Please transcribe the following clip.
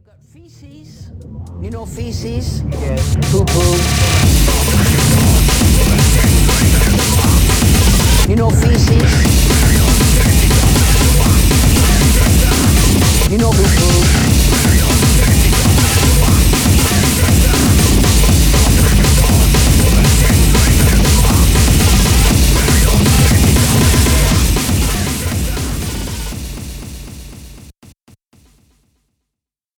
got feces. You know feces? Yes. Poo-poo. You know feces? You know poo-poo.